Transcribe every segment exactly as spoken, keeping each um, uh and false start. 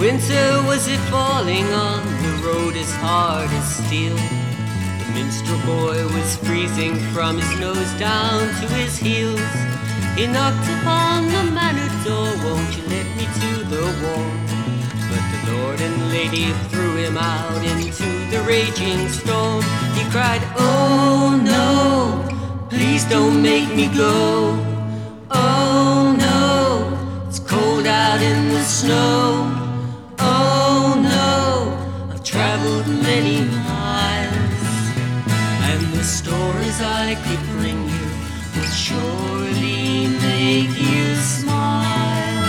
Winter was it falling on the road as hard as steel. The minstrel boy was freezing from his nose down to his heels. He knocked upon the manor door, won't you let me to the warm? But the lord and lady threw him out into the raging storm. He cried, oh no, please don't make me go. Oh no, it's cold out in the snow. Oh no, I've traveled many miles, and the stories I could bring you would surely make you smile.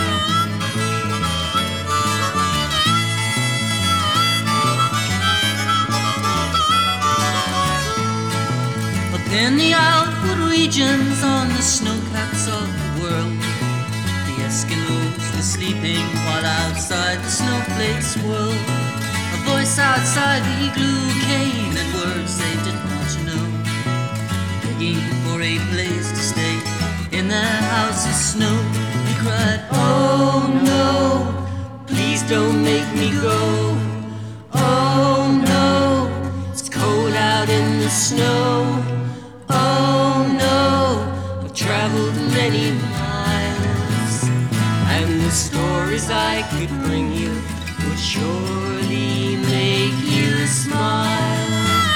Up in the outward regions on the snowcaps of the world, the Eskimos were sleeping while outside the snowflakes whirled. A voice outside the igloo came and words they did not know, begging for a place to stay in their house of snow. He cried, oh no, please don't make me go. Oh no, it's cold out in the snow. Oh no, I've traveled many miles, and the stories I could bring you would surely make you smile.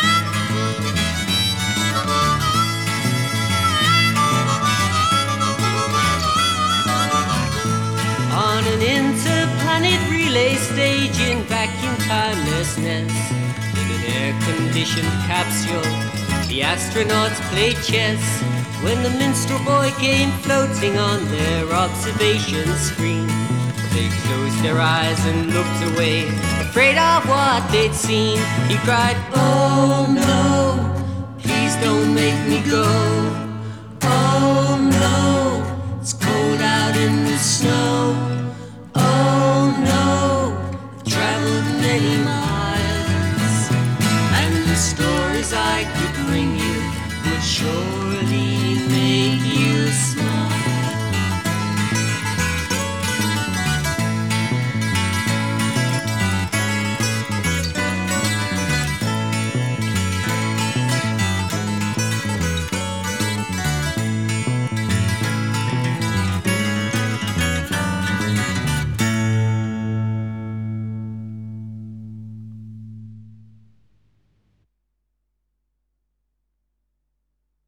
On an interplanet relay stage in vacuum timelessness, in an air-conditioned capsule, the astronauts played chess. When the minstrel boy came floating on their observation screen, they closed their eyes and looked away, afraid of what they'd seen. He cried, oh no, please don't make me go.